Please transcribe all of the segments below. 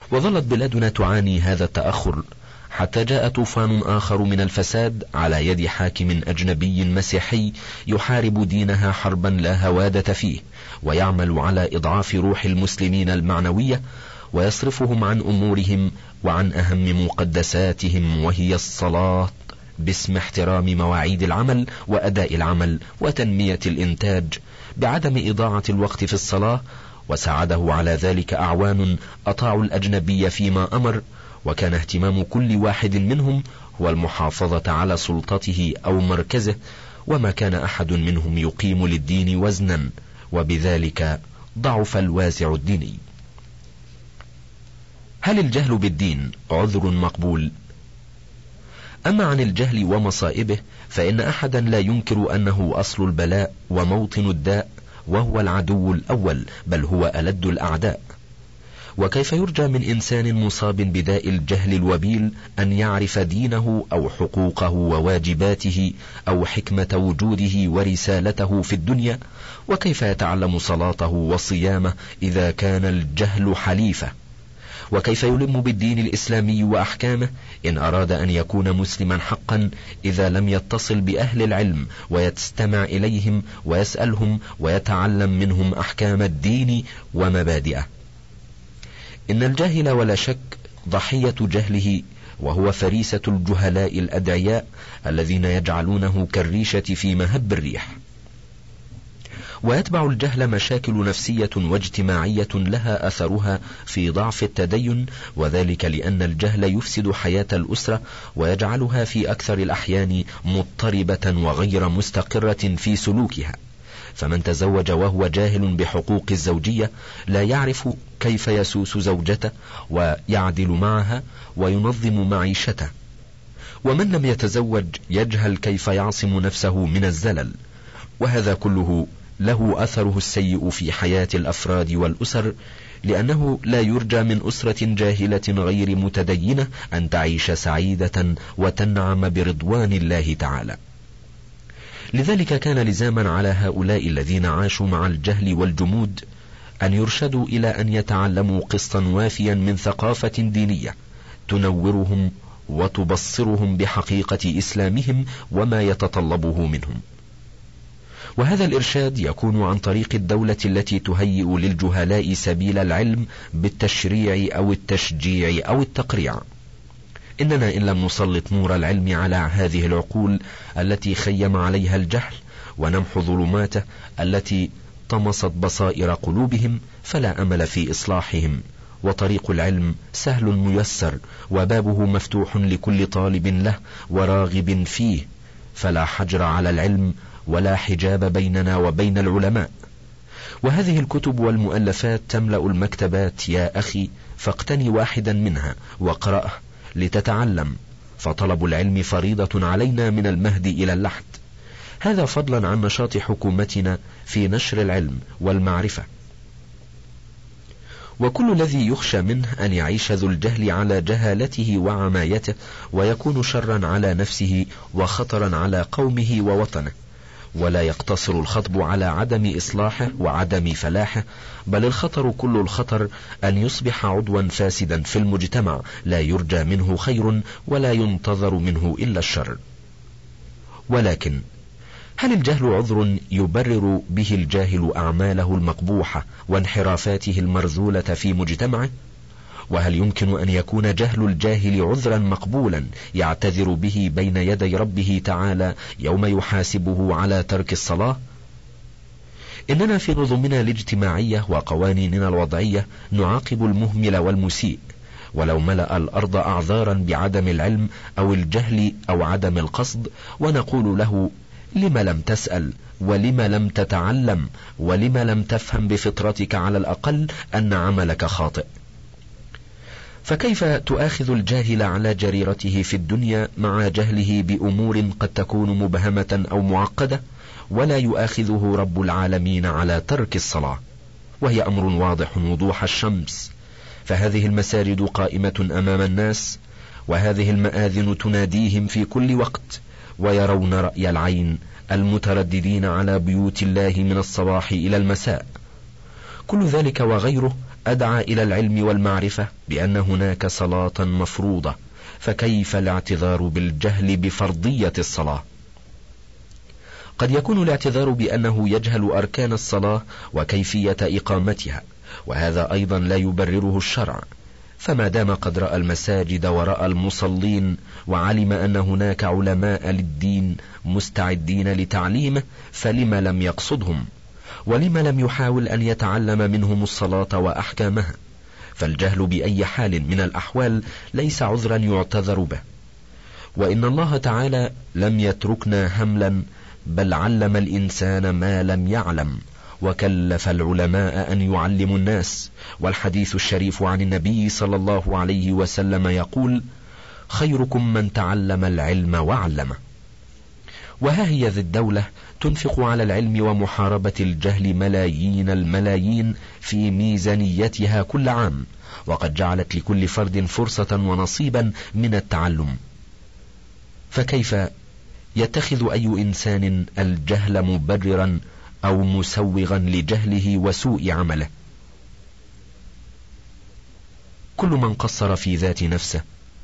وظلت بلادنا تعاني هذا التأخر حتى جاء طوفان آخر من الفساد على يد حاكم أجنبي مسيحي يحارب دينها حربا لا هوادة فيه، ويعمل على إضعاف روح المسلمين المعنوية، ويصرفهم عن أمورهم وعن أهم مقدساتهم وهي الصلاة، باسم احترام مواعيد العمل وأداء العمل وتنمية الإنتاج، بعدم إضاعة الوقت في الصلاة. وساعده على ذلك أعوان أطاعوا الأجنبي فيما أمر، وكان اهتمام كل واحد منهم هو المحافظة على سلطته أو مركزه، وما كان أحد منهم يقيم للدين وزنا، وبذلك ضعف الوازع الديني. هل الجهل بالدين عذر مقبول؟ أما عن الجهل ومصائبه فإن أحدا لا ينكر أنه أصل البلاء وموطن الداء، وهو العدو الأول، بل هو ألد الأعداء. وكيف يرجى من إنسان مصاب بداء الجهل الوبيل أن يعرف دينه أو حقوقه وواجباته أو حكمة وجوده ورسالته في الدنيا؟ وكيف يتعلم صلاته وصيامه إذا كان الجهل حليفه؟ وكيف يلم بالدين الإسلامي وأحكامه إن أراد أن يكون مسلما حقا إذا لم يتصل بأهل العلم ويستمع إليهم ويسألهم ويتعلم منهم أحكام الدين ومبادئه؟ إن الجاهل ولا شك ضحية جهله، وهو فريسة الجهلاء الأدعياء الذين يجعلونه كالريشة في مهب الريح. ويتبع الجهل مشاكل نفسية واجتماعية لها أثرها في ضعف التدين، وذلك لأن الجهل يفسد حياة الأسرة ويجعلها في أكثر الأحيان مضطربة وغير مستقرة في سلوكها. فمن تزوج وهو جاهل بحقوق الزوجية لا يعرف كيف يسوس زوجته ويعدل معها وينظم معيشته، ومن لم يتزوج يجهل كيف يعصم نفسه من الزلل، وهذا كله له أثره السيء في حياة الأفراد والأسر، لأنه لا يرجى من أسرة جاهلة غير متدينة أن تعيش سعيدة وتنعم برضوان الله تعالى. لذلك كان لزاما على هؤلاء الذين عاشوا مع الجهل والجمود أن يرشدوا إلى أن يتعلموا قسطا وافيا من ثقافة دينية تنورهم وتبصرهم بحقيقة إسلامهم وما يتطلبه منهم. وهذا الإرشاد يكون عن طريق الدولة التي تهيئ للجهلاء سبيل العلم بالتشريع أو التشجيع أو التقريع. إننا إن لم نسلط نور العلم على هذه العقول التي خيم عليها الجهل ونمحو ظلماته التي طمست بصائر قلوبهم فلا أمل في إصلاحهم. وطريق العلم سهل ميسر، وبابه مفتوح لكل طالب له وراغب فيه، فلا حجر على العلم ولا حجاب بيننا وبين العلماء. وهذه الكتب والمؤلفات تملأ المكتبات يا أخي، فاقتني واحدا منها واقرأه لتتعلم، فطلب العلم فريضة علينا من المهد إلى اللحد، هذا فضلا عن نشاط حكومتنا في نشر العلم والمعرفة. وكل الذي يخشى منه أن يعيش ذو الجهل على جهالته وعمايته ويكون شرا على نفسه وخطرا على قومه ووطنه. ولا يقتصر الخطب على عدم إصلاحه وعدم فلاحه، بل الخطر كل الخطر أن يصبح عضوا فاسدا في المجتمع لا يرجى منه خير ولا ينتظر منه إلا الشر. ولكن هل الجهل عذر يبرر به الجاهل أعماله المقبوحة وانحرافاته المرذولة في مجتمعه؟ وهل يمكن أن يكون جهل الجاهل عذرا مقبولا يعتذر به بين يدي ربه تعالى يوم يحاسبه على ترك الصلاة؟ إننا في نظمنا الاجتماعية وقوانيننا الوضعية نعاقب المهمل والمسيء، ولو ملأ الأرض أعذارا بعدم العلم أو الجهل أو عدم القصد، ونقول له: لم لم تسأل؟ ولم لم تتعلم؟ ولم لم تفهم بفطرتك على الأقل أن عملك خاطئ؟ فكيف تؤاخذ الجاهل على جريرته في الدنيا مع جهله بأمور قد تكون مبهمة أو معقدة، ولا يؤاخذه رب العالمين على ترك الصلاة، وهي أمر واضح وضوح الشمس؟ فهذه المساجد قائمة أمام الناس، وهذه المآذن تناديهم في كل وقت، ويرون رأي العين المترددين على بيوت الله من الصباح إلى المساء. كل ذلك وغيره أدعى إلى العلم والمعرفة بأن هناك صلاة مفروضة، فكيف الاعتذار بالجهل بفرضية الصلاة؟ قد يكون الاعتذار بأنه يجهل أركان الصلاة وكيفية إقامتها، وهذا أيضا لا يبرره الشرع، فما دام قد رأى المساجد ورأى المصلين وعلم أن هناك علماء للدين مستعدين لتعليمه، فلم لم يقصدهم؟ ولم لم يحاول أن يتعلم منهم الصلاة وأحكامها؟ فالجهل بأي حال من الأحوال ليس عذرا يعتذر به. وإن الله تعالى لم يتركنا هملا، بل علم الإنسان ما لم يعلم، وكلف العلماء أن يعلموا الناس. والحديث الشريف عن النبي صلى الله عليه وسلم يقول: خيركم من تعلم العلم وعلمه. وها هي ذي الدولة تنفق على العلم ومحاربة الجهل ملايين الملايين في ميزانيتها كل عام، وقد جعلت لكل فرد فرصة ونصيبا من التعلم، فكيف يتخذ أي إنسان الجهل مبررا أو مسوغا لجهله وسوء عمله؟ كل من قصر في ذات نفسه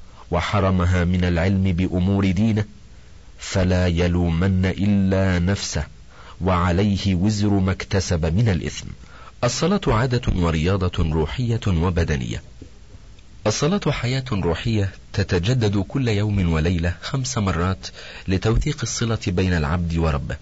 وحرمها من العلم بأمور دينه فلا يلومن إلا نفسه، وعليه وزر ما اكتسب من الإثم. الصلاة عادة ورياضة روحية وبدنية. الصلاة حياة روحية تتجدد كل يوم وليلة 5 مرات لتوثيق الصلة بين العبد وربه،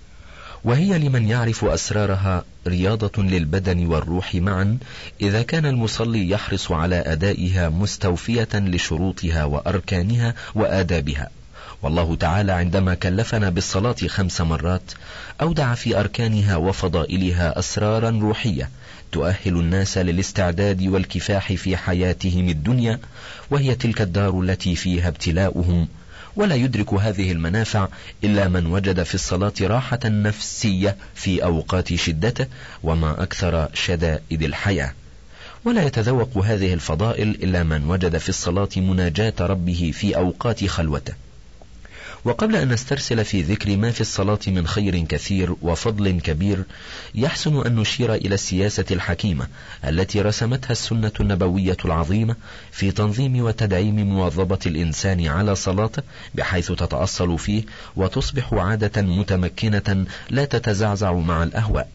وهي لمن يعرف أسرارها رياضة للبدن والروح معا، إذا كان المصلي يحرص على أدائها مستوفية لشروطها وأركانها وآدابها. والله تعالى عندما كلفنا بالصلاة 5 مرات أودع في أركانها وفضائلها أسرارا روحية تؤهل الناس للاستعداد والكفاح في حياتهم الدنيا، وهي تلك الدار التي فيها ابتلاؤهم، ولا يدرك هذه المنافع إلا من وجد في الصلاة راحة نفسية في أوقات شدته وما أكثر شدائد الحياة، ولا يتذوق هذه الفضائل إلا من وجد في الصلاة مناجاة ربه في أوقات خلوته. وقبل أن نسترسل في ذكر ما في الصلاة من خير كثير وفضل كبير، يحسن أن نشير إلى السياسة الحكيمة التي رسمتها السنة النبوية العظيمة في تنظيم وتدعيم مواظبة الإنسان على صلاته، بحيث تتأصل فيه وتصبح عادة متمكنة لا تتزعزع مع الأهواء.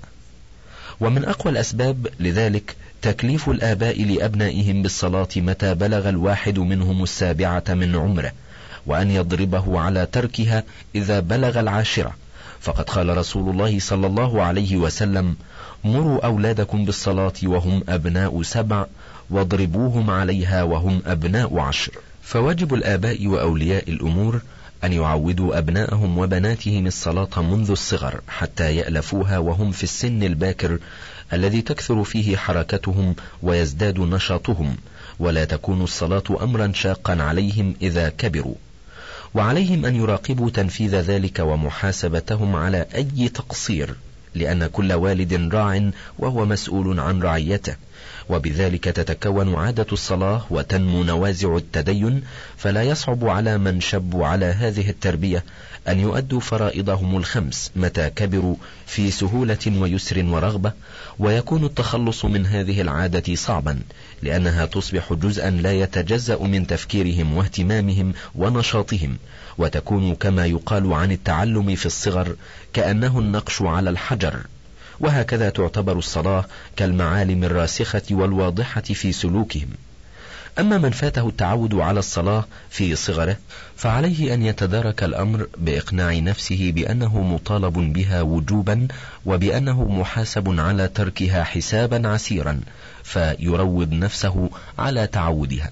ومن أقوى الأسباب لذلك تكليف الآباء لأبنائهم بالصلاة متى بلغ الواحد منهم 7 من عمره، وأن يضربه على تركها إذا بلغ 10، فقد قال رسول الله صلى الله عليه وسلم: مروا أولادكم بالصلاة وهم أبناء 7 واضربوهم عليها وهم أبناء 10. فواجب الآباء وأولياء الأمور أن يعودوا أبناءهم وبناتهم الصلاة منذ الصغر حتى يألفوها وهم في السن الباكر الذي تكثر فيه حركتهم ويزداد نشاطهم، ولا تكون الصلاة أمرا شاقا عليهم إذا كبروا. وعليهم أن يراقبوا تنفيذ ذلك ومحاسبتهم على أي تقصير، لأن كل والد راع وهو مسؤول عن رعيته، وبذلك تتكون عادة الصلاة وتنمو نوازع التدين، فلا يصعب على من شبوا على هذه التربية أن يؤدوا فرائضهم 5 متى كبروا في سهولة ويسر ورغبة، ويكون التخلص من هذه العادة صعبا، لأنها تصبح جزءا لا يتجزأ من تفكيرهم واهتمامهم ونشاطهم، وتكون كما يقال عن التعلم في الصغر كأنه النقش على الحجر. وهكذا تعتبر الصلاة كالمعالم الراسخة والواضحة في سلوكهم. أما من فاته التعود على الصلاة في صغره فعليه أن يتدارك الأمر بإقناع نفسه بأنه مطالب بها وجوبا، وبأنه محاسب على تركها حسابا عسيرا، فيروض نفسه على تعودها.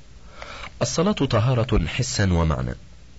الصلاة طهارة حسا ومعنى،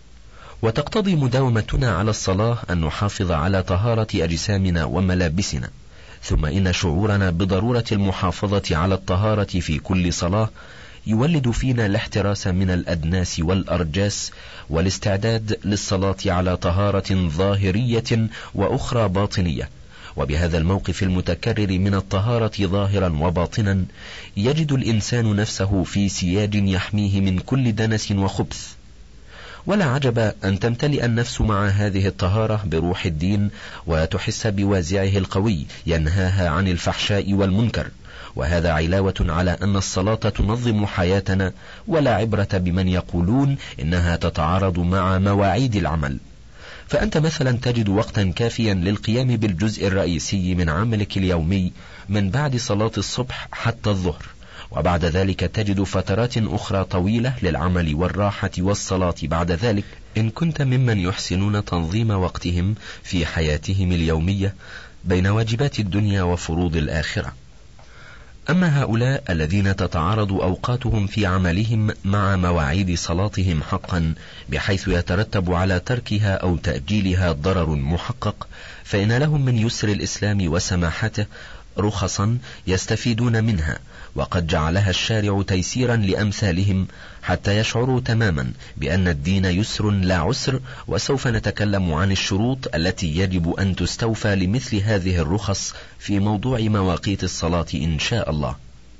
وتقتضي مداومتنا على الصلاة أن نحافظ على طهارة أجسامنا وملابسنا، ثم إن شعورنا بضرورة المحافظة على الطهارة في كل صلاة يولد فينا الاحتراس من الأدناس والأرجاس، والاستعداد للصلاة على طهارة ظاهرية وأخرى باطنية. وبهذا الموقف المتكرر من الطهارة ظاهرا وباطنا يجد الإنسان نفسه في سياج يحميه من كل دنس وخبث. ولا عجب أن تمتلئ النفس مع هذه الطهارة بروح الدين، وتحس بوازعه القوي ينهاها عن الفحشاء والمنكر، وهذا علاوة على أن الصلاة تنظم حياتنا، ولا عبرة بمن يقولون إنها تتعارض مع مواعيد العمل. فأنت مثلا تجد وقتا كافيا للقيام بالجزء الرئيسي من عملك اليومي من بعد صلاة الصبح حتى الظهر، وبعد ذلك تجد فترات أخرى طويلة للعمل والراحة والصلاة بعد ذلك، إن كنت ممن يحسنون تنظيم وقتهم في حياتهم اليومية بين واجبات الدنيا وفروض الآخرة. أما هؤلاء الذين تتعارض أوقاتهم في عملهم مع مواعيد صلاتهم حقا، بحيث يترتب على تركها أو تأجيلها ضرر محقق، فإن لهم من يسر الإسلام وسماحته رخصا يستفيدون منها، وقد جعلها الشارع تيسيرا لأمثالهم حتى يشعروا تماما بأن الدين يسر لا عسر. وسوف نتكلم عن الشروط التي يجب أن تستوفى لمثل هذه الرخص في موضوع مواقيت الصلاة إن شاء الله.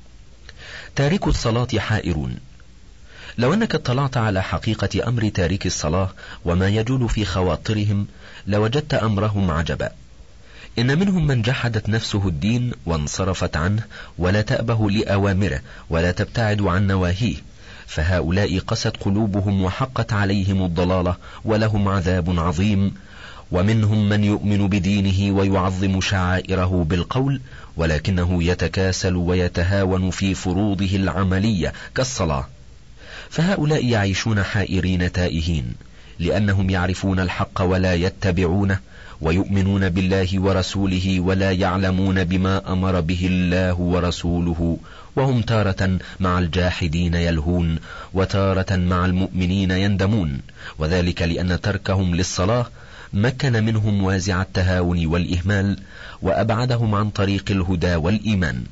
تارك الصلاة حائرون. لو أنك اطلعت على حقيقة أمر تارك الصلاة وما يجول في خواطرهم لوجدت أمرهم عجبا. إن منهم من جحدت نفسه الدين وانصرفت عنه، ولا تأبه لأوامره ولا تبتعد عن نواهيه، فهؤلاء قست قلوبهم وحقت عليهم الضلالة ولهم عذاب عظيم. ومنهم من يؤمن بدينه ويعظم شعائره بالقول، ولكنه يتكاسل ويتهاون في فروضه العملية كالصلاة، فهؤلاء يعيشون حائرين تائهين، لأنهم يعرفون الحق ولا يتبعونه، ويؤمنون بالله ورسوله ولا يعلمون بما أمر به الله ورسوله، وهم تارة مع الجاحدين يلهون وتارة مع المؤمنين يندمون، وذلك لأن تركهم للصلاة مكن منهم وازع التهاون والإهمال، وأبعدهم عن طريق الهدى والإيمان.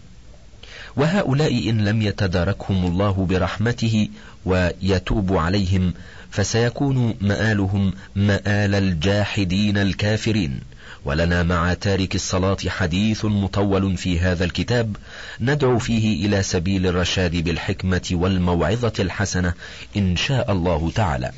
وهؤلاء إن لم يتداركهم الله برحمته ويتوب عليهم فسيكون مآلهم مآل الجاحدين الكافرين. ولنا مع تارك الصلاة حديث مطول في هذا الكتاب ندعو فيه إلى سبيل الرشاد بالحكمة والموعظة الحسنة إن شاء الله تعالى.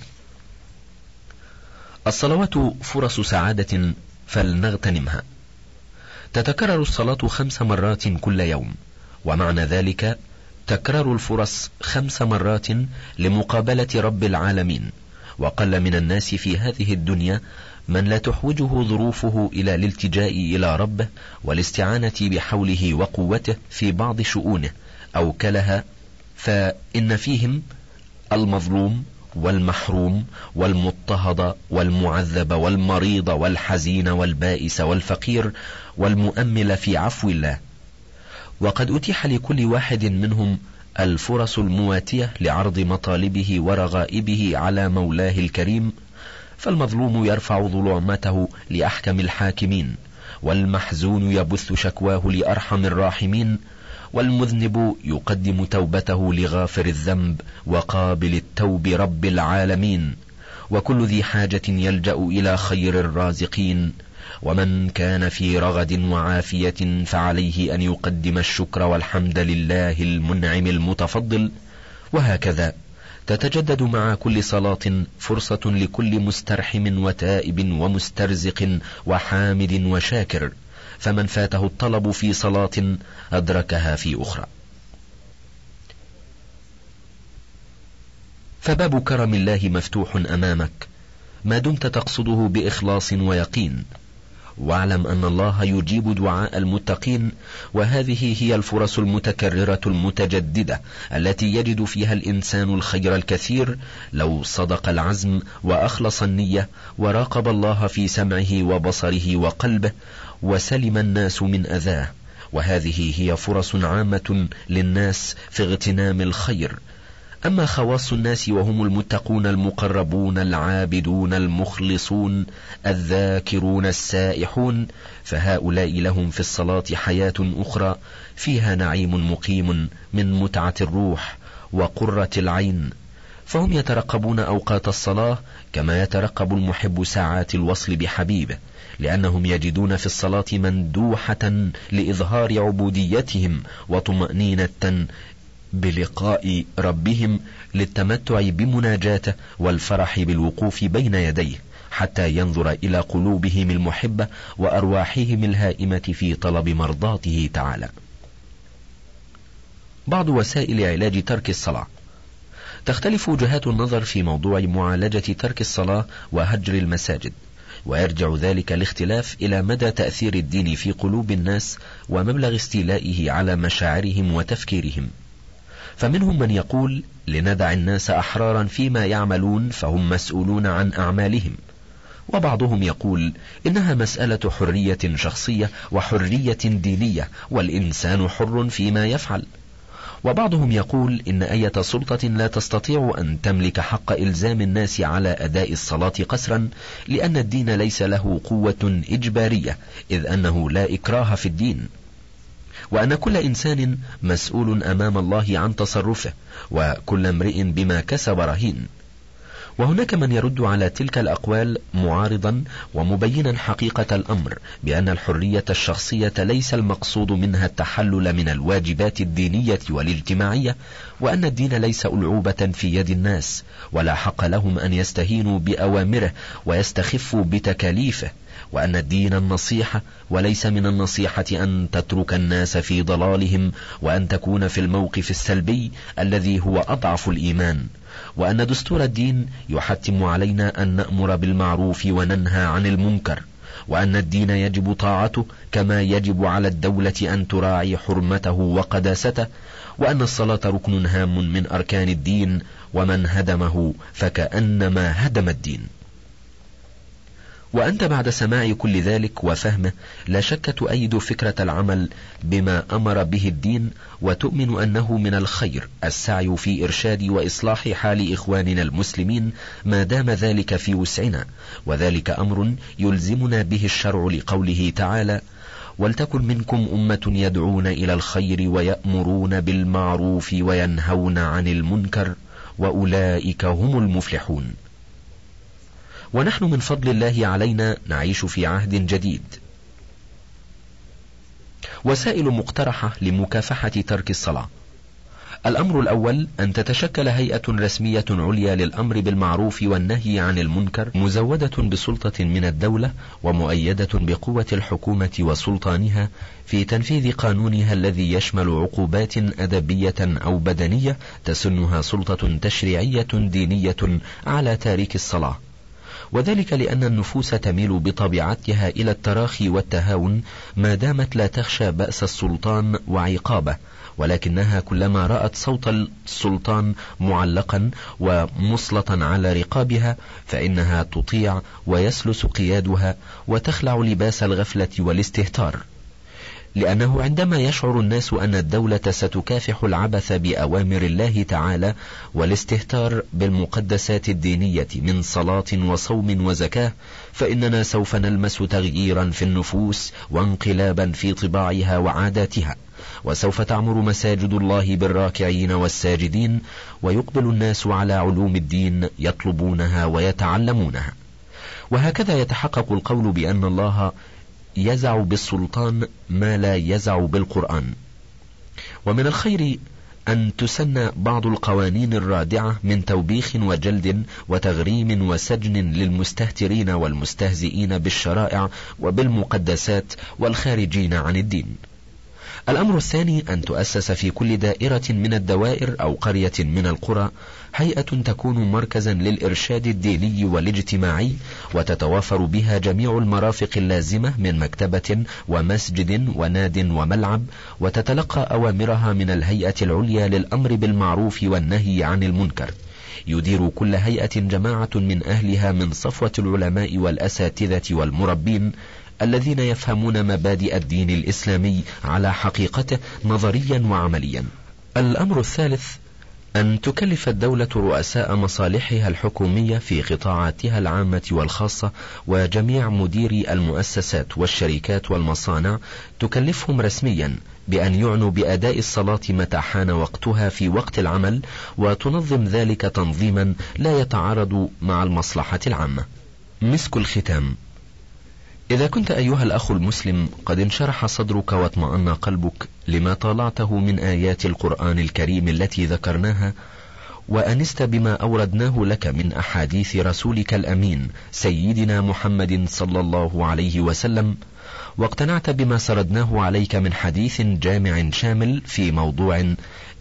الصلوات فرص سعادة فلنغتنمها. تتكرر الصلاة 5 مرات كل يوم، ومعنى ذلك تكرار الفرص 5 مرات لمقابلة رب العالمين. وقل من الناس في هذه الدنيا من لا تحوجه ظروفه إلى الالتجاء إلى ربه والاستعانة بحوله وقوته في بعض شؤونه أو كلها، فإن فيهم المظلوم والمحروم والمضطهد والمعذب والمريض والحزين والبائس والفقير والمؤمل في عفو الله. وقد أتيح لكل واحد منهم الفرص المواتية لعرض مطالبه ورغائبه على مولاه الكريم، فالمظلوم يرفع ظلمته لأحكم الحاكمين، والمحزون يبث شكواه لأرحم الراحمين، والمذنب يقدم توبته لغافر الذنب وقابل التوب رب العالمين، وكل ذي حاجة يلجأ إلى خير الرازقين. ومن كان في رغد وعافية فعليه أن يقدم الشكر والحمد لله المنعم المتفضل. وهكذا تتجدد مع كل صلاة فرصة لكل مسترحم وتائب ومسترزق وحامد وشاكر، فمن فاته الطلب في صلاة أدركها في أخرى. فباب كرم الله مفتوح أمامك ما دمت تقصده بإخلاص ويقين، واعلم أن الله يجيب دعاء المتقين، وهذه هي الفرص المتكررة المتجددة التي يجد فيها الإنسان الخير الكثير لو صدق العزم وأخلص النية وراقب الله في سمعه وبصره وقلبه، وسلم الناس من أذاه. وهذه هي فرص عامة للناس في اغتنام الخير. أما خواص الناس وهم المتقون المقربون العابدون المخلصون الذاكرون السائحون، فهؤلاء لهم في الصلاة حياة أخرى فيها نعيم مقيم من متعة الروح وقرة العين، فهم يترقبون أوقات الصلاة كما يترقب المحب ساعات الوصل بحبيبه، لأنهم يجدون في الصلاة مندوحة لإظهار عبوديتهم وطمأنينة بلقاء ربهم، للتمتع بمناجاته والفرح بالوقوف بين يديه، حتى ينظر إلى قلوبهم المحبة وأرواحهم الهائمة في طلب مرضاته تعالى. بعض وسائل علاج ترك الصلاة. تختلف وجهات النظر في موضوع معالجة ترك الصلاة وهجر المساجد، ويرجع ذلك الاختلاف إلى مدى تأثير الدين في قلوب الناس ومبلغ استيلائه على مشاعرهم وتفكيرهم. فمنهم من يقول لندع الناس أحرارا فيما يعملون فهم مسؤولون عن أعمالهم، وبعضهم يقول إنها مسألة حرية شخصية وحرية دينية والإنسان حر فيما يفعل. وبعضهم يقول إن أية سلطة لا تستطيع أن تملك حق إلزام الناس على أداء الصلاة قسرا، لأن الدين ليس له قوة إجبارية، إذ أنه لا إكراه في الدين، وأن كل إنسان مسؤول أمام الله عن تصرفه، وكل امرئ بما كسب رهين. وهناك من يرد على تلك الأقوال معارضا ومبينا حقيقة الأمر بأن الحرية الشخصية ليس المقصود منها التحلل من الواجبات الدينية والاجتماعية، وأن الدين ليس ألعوبة في يد الناس، ولا حق لهم أن يستهينوا بأوامره ويستخفوا بتكاليفه، وأن الدين النصيحة، وليس من النصيحة أن تترك الناس في ضلالهم وأن تكون في الموقف السلبي الذي هو أضعف الإيمان، وأن دستور الدين يحتم علينا أن نأمر بالمعروف وننهى عن المنكر، وأن الدين يجب طاعته كما يجب على الدولة أن تراعي حرمته وقداسته، وأن الصلاة ركن هام من أركان الدين، ومن هدمه فكأنما هدم الدين. وأنت بعد سماع كل ذلك وفهمه لا شك تؤيد فكرة العمل بما أمر به الدين، وتؤمن أنه من الخير السعي في إرشاد وإصلاح حال إخواننا المسلمين ما دام ذلك في وسعنا، وذلك أمر يلزمنا به الشرع لقوله تعالى: ولتكن منكم أمة يدعون إلى الخير ويأمرون بالمعروف وينهون عن المنكر وأولئك هم المفلحون. ونحن من فضل الله علينا نعيش في عهد جديد. وسائل مقترحة لمكافحة ترك الصلاة: الأمر الأول أن تتشكل هيئة رسمية عليا للأمر بالمعروف والنهي عن المنكر، مزودة بسلطة من الدولة ومؤيدة بقوة الحكومة وسلطانها في تنفيذ قانونها الذي يشمل عقوبات أدبية أو بدنية تسنها سلطة تشريعية دينية على تارك الصلاة، وذلك لأن النفوس تميل بطبيعتها إلى التراخي والتهاون ما دامت لا تخشى بأس السلطان وعقابه، ولكنها كلما رأت صوت السلطان معلقا ومسلطا على رقابها فإنها تطيع ويسلس قيادها وتخلع لباس الغفلة والاستهتار، لأنه عندما يشعر الناس أن الدولة ستكافح العبث بأوامر الله تعالى والاستهتار بالمقدسات الدينية من صلاة وصوم وزكاة، فإننا سوف نلمس تغييرا في النفوس وانقلابا في طباعها وعاداتها، وسوف تعمر مساجد الله بالراكعين والساجدين، ويقبل الناس على علوم الدين يطلبونها ويتعلمونها. وهكذا يتحقق القول بأن الله يزع بالسلطان ما لا يزع بالقرآن. ومن الخير أن تسن بعض القوانين الرادعة من توبيخ وجلد وتغريم وسجن للمستهترين والمستهزئين بالشرائع وبالمقدسات والخارجين عن الدين. الأمر الثاني أن تؤسس في كل دائرة من الدوائر أو قرية من القرى هيئة تكون مركزا للإرشاد الديني والاجتماعي، وتتوافر بها جميع المرافق اللازمة من مكتبة ومسجد وناد وملعب، وتتلقى أوامرها من الهيئة العليا للأمر بالمعروف والنهي عن المنكر. يدير كل هيئة جماعة من أهلها من صفوة العلماء والأساتذة والمربين الذين يفهمون مبادئ الدين الإسلامي على حقيقته نظريا وعمليا. الأمر الثالث أن تكلف الدولة رؤساء مصالحها الحكومية في قطاعاتها العامة والخاصة وجميع مديري المؤسسات والشركات والمصانع، تكلفهم رسميا بأن يعنوا بأداء الصلاة متى حان وقتها في وقت العمل، وتنظم ذلك تنظيما لا يتعارض مع المصلحة العامة. مسك الختام: إذا كنت أيها الأخ المسلم قد انشرح صدرك واطمأن قلبك لما طالعته من آيات القرآن الكريم التي ذكرناها، وأنست بما أوردناه لك من أحاديث رسولك الأمين سيدنا محمد صلى الله عليه وسلم، واقتنعت بما سردناه عليك من حديث جامع شامل في موضوع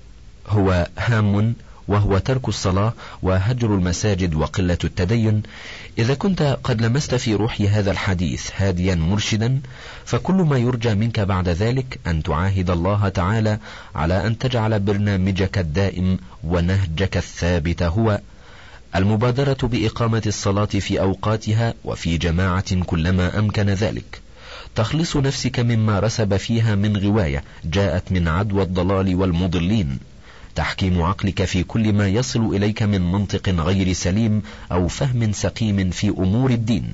هو هام، وهو ترك الصلاة وهجر المساجد وقلة التدين، إذا كنت قد لمست في روح هذا الحديث هاديا مرشدا، فكل ما يرجى منك بعد ذلك أن تعاهد الله تعالى على أن تجعل برنامجك الدائم ونهجك الثابت هو المبادرة بإقامة الصلاة في أوقاتها وفي جماعة كلما أمكن ذلك، تخلص نفسك مما رسب فيها من غواية جاءت من عدوى الضلال والمضلين، تحكيم عقلك في كل ما يصل إليك من منطق غير سليم أو فهم سقيم في أمور الدين،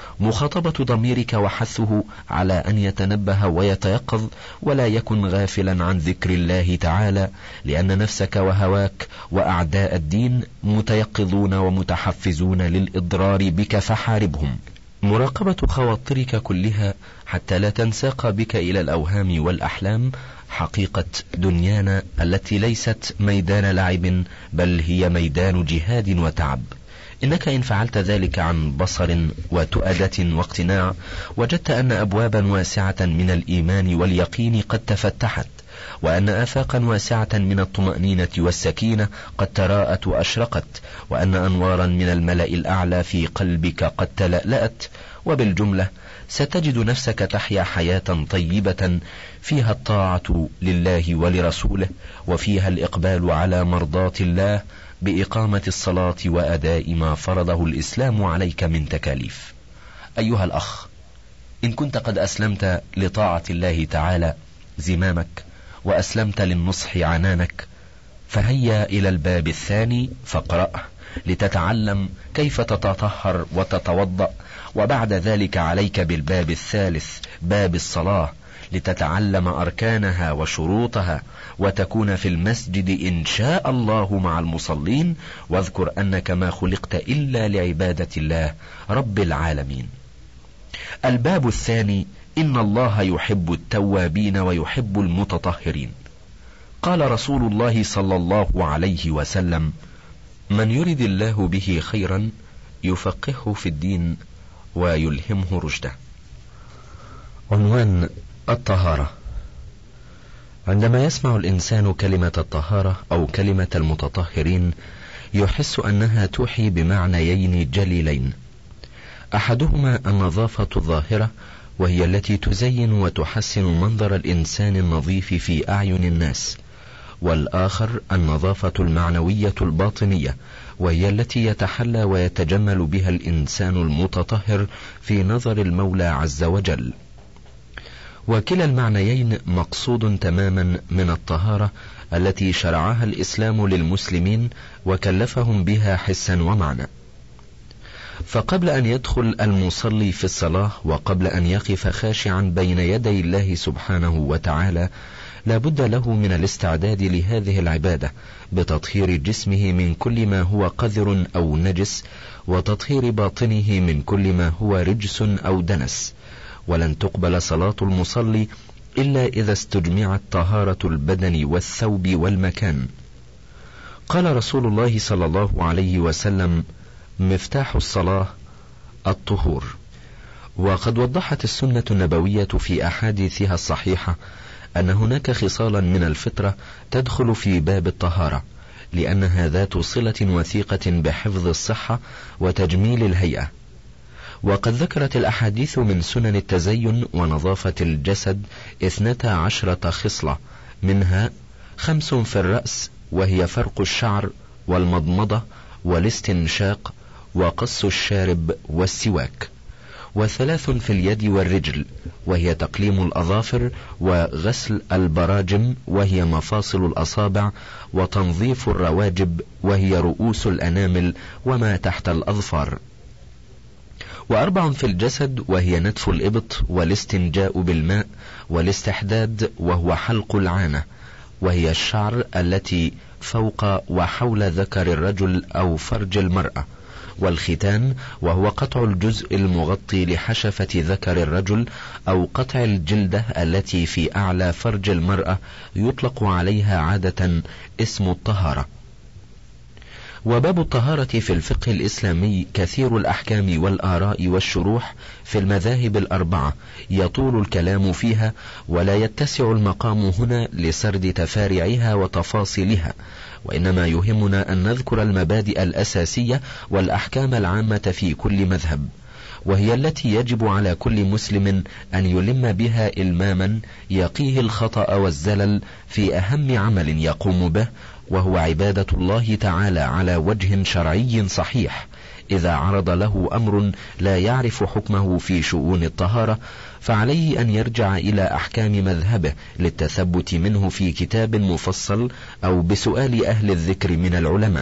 مخاطبة ضميرك وحثه على أن يتنبه ويتيقظ ولا يكن غافلا عن ذكر الله تعالى، لأن نفسك وهواك وأعداء الدين متيقظون ومتحفزون للإضرار بك فحاربهم، مراقبة خواطرك كلها حتى لا تنساق بك إلى الأوهام والأحلام حقيقة دنيانا التي ليست ميدان لعب، بل هي ميدان جهاد وتعب. إنك إن فعلت ذلك عن بصر وتؤدة واقتناع وجدت أن أبوابا واسعة من الإيمان واليقين قد تفتحت، وأن آفاقا واسعة من الطمأنينة والسكينة قد تراءت وأشرقت، وأن أنوارا من الملأ الأعلى في قلبك قد تلألأت، وبالجملة ستجد نفسك تحيا حياة طيبة فيها الطاعة لله ولرسوله، وفيها الإقبال على مرضاة الله بإقامة الصلاة وأداء ما فرضه الإسلام عليك من تكاليف. أيها الأخ، إن كنت قد أسلمت لطاعة الله تعالى زمامك وأسلمت للنصح عنانك، فهيا إلى الباب الثاني فاقرأ لتتعلم كيف تتطهر وتتوضأ، وبعد ذلك عليك بالباب الثالث باب الصلاة لتتعلم أركانها وشروطها وتكون في المسجد إن شاء الله مع المصلين، واذكر أنك ما خلقت إلا لعبادة الله رب العالمين. الباب الثاني إن الله يحب التوابين ويحب المتطهرين. قال رسول الله صلى الله عليه وسلم: من يرد الله به خيرا يفقهه في الدين ويلهمه رشده. عنوان: الطهارة. عندما يسمع الإنسان كلمة الطهارة أو كلمة المتطهرين يحس أنها توحي بمعنيين جليلين: أحدهما النظافة الظاهرة، وهي التي تزين وتحسن منظر الإنسان النظيف في أعين الناس، والآخر النظافة المعنوية الباطنية، وهي التي يتحلى ويتجمل بها الإنسان المتطهر في نظر المولى عز وجل. وكلا المعنيين مقصود تماما من الطهارة التي شرعها الإسلام للمسلمين وكلفهم بها حسا ومعنى. فقبل أن يدخل المصلي في الصلاة وقبل أن يقف خاشعا بين يدي الله سبحانه وتعالى لا بد له من الاستعداد لهذه العبادة بتطهير جسمه من كل ما هو قذر أو نجس، وتطهير باطنه من كل ما هو رجس أو دنس. ولن تقبل صلاة المصلي إلا إذا استجمعت طهارة البدن والثوب والمكان. قال رسول الله صلى الله عليه وسلم: مفتاح الصلاة الطهور. وقد وضحت السنة النبوية في أحاديثها الصحيحة أن هناك خصالا من الفطرة تدخل في باب الطهارة، لأنها ذات صلة وثيقة بحفظ الصحة وتجميل الهيئة. وقد ذكرت الأحاديث من سنن التزين ونظافة الجسد 12 خصلة، منها 5 في الرأس، وهي فرق الشعر والمضمضة والاستنشاق وقص الشارب والسواك، و3 في اليد والرجل، وهي تقليم الأظافر وغسل البراجم، وهي مفاصل الأصابع، وتنظيف الرواجب، وهي رؤوس الأنامل وما تحت الأظفار، و4 في الجسد، وهي نتف الإبط والاستنجاء بالماء والاستحداد، وهو حلق العانة، وهي الشعر التي فوق وحول ذكر الرجل أو فرج المرأة، والختان، وهو قطع الجزء المغطي لحشفة ذكر الرجل أو قطع الجلدة التي في أعلى فرج المرأة، يطلق عليها عادة اسم الطهارة. وباب الطهارة في الفقه الإسلامي كثير الأحكام والآراء والشروح في المذاهب الأربعة، يطول الكلام فيها ولا يتسع المقام هنا لسرد تفارعها وتفاصيلها، وإنما يهمنا أن نذكر المبادئ الأساسية والأحكام العامة في كل مذهب، وهي التي يجب على كل مسلم أن يلم بها إلماما يقيه الخطأ والزلل في أهم عمل يقوم به، وهو عبادة الله تعالى على وجه شرعي صحيح. إذا عرض له أمر لا يعرف حكمه في شؤون الطهارة، فعليه أن يرجع إلى أحكام مذهبه للتثبت منه في كتاب مفصل أو بسؤال أهل الذكر من العلماء.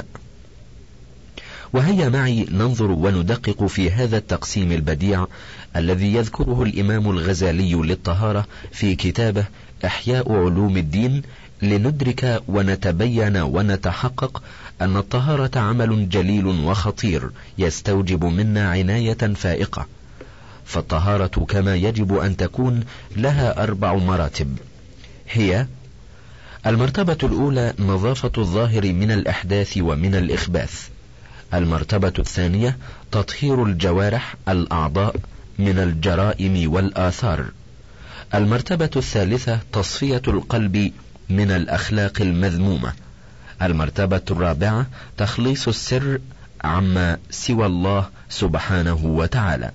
وهيا معي ننظر وندقق في هذا التقسيم البديع الذي يذكره الإمام الغزالي للطهارة في كتابه إحياء علوم الدين، لندرك ونتبين ونتحقق أن الطهارة عمل جليل وخطير يستوجب منا عناية فائقة. فالطهارة كما يجب أن تكون لها 4 مراتب، هي: المرتبة الأولى نظافة الظاهر من الإحداث ومن الإخباث. المرتبة الثانية تطهير الجوارح الأعضاء من الجرائم والآثار. المرتبة الثالثة تصفية القلب من الأخلاق المذمومة. المرتبة الرابعة تخليص السر عما سوى الله سبحانه وتعالى.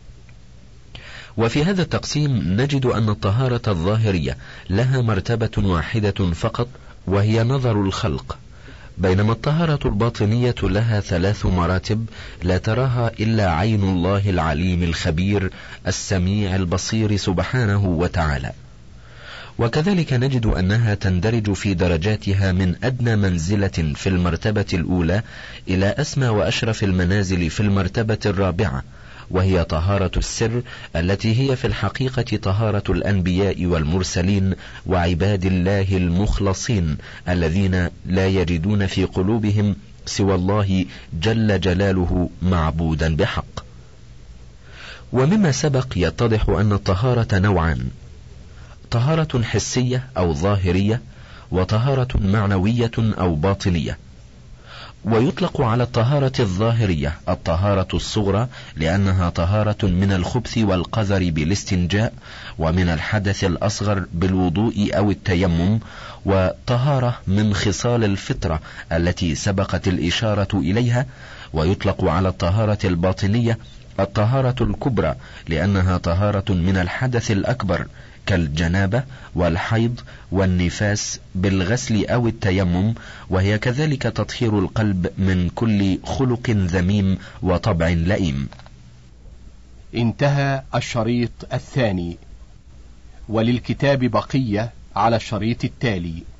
وفي هذا التقسيم نجد أن الطهارة الظاهرية لها مرتبة واحدة فقط، وهي نظر الخلق، بينما الطهارة الباطنية لها 3 مراتب لا تراها إلا عين الله العليم الخبير السميع البصير سبحانه وتعالى. وكذلك نجد أنها تندرج في درجاتها من أدنى منزلة في المرتبة الأولى إلى أسمى وأشرف المنازل في المرتبة الرابعة، وهي طهارة السر، التي هي في الحقيقة طهارة الأنبياء والمرسلين وعباد الله المخلصين الذين لا يجدون في قلوبهم سوى الله جل جلاله معبودا بحق. ومما سبق يتضح أن الطهارة نوعان: طهارة حسية أو ظاهرية، وطهارة معنوية أو باطنية. ويطلق على الطهارة الظاهرية الطهارة الصغرى، لأنها طهارة من الخبث والقذر بالاستنجاء، ومن الحدث الأصغر بالوضوء أو التيمم، وطهارة من خصال الفطرة التي سبقت الإشارة إليها. ويطلق على الطهارة الباطنية الطهارة الكبرى، لأنها طهارة من الحدث الأكبر كالجنابة والحيض والنفاس بالغسل أو التيمم، وهي كذلك تطهير القلب من كل خلق ذميم وطبع لئيم. انتهى الشريط الثاني، وللكتاب بقية على الشريط التالي.